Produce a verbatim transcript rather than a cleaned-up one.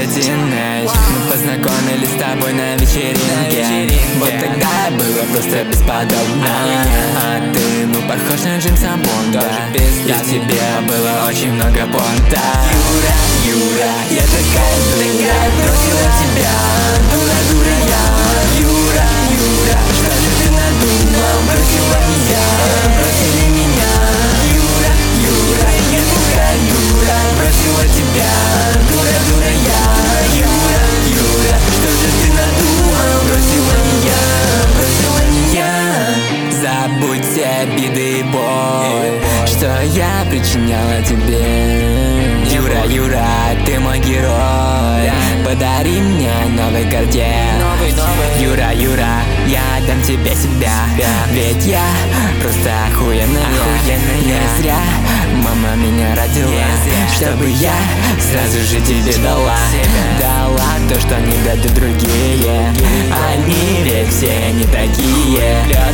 тeenage. Мы познакомились с тобой на вечеринке. Вот тогда было просто бесподобно. А ты, ну, похож на Джеймса Бонда. И в тебе было очень много понта. Юра, Юра, я такая дура, бросила тебя. Дура, дура я. Юра, Юра, что же ты надумал? Бросила меня, бросили меня. Юра, Юра, я такая дура, бросила тебя. Дура, дура я. Юра, Юра, что же ты надумал? Бросила меня, бросила меня. Забудь все обиды и боль, что я причиняла тебе. Юра, Юра, ты мой герой. Подари мне новый Гардиан. Юра, Юра, я отдам тебе себя. Ведь я просто охуенная. Не зря мама меня родила, чтобы я сразу же тебе дала. Дала то, что не дадут другие. Они ведь все не такие.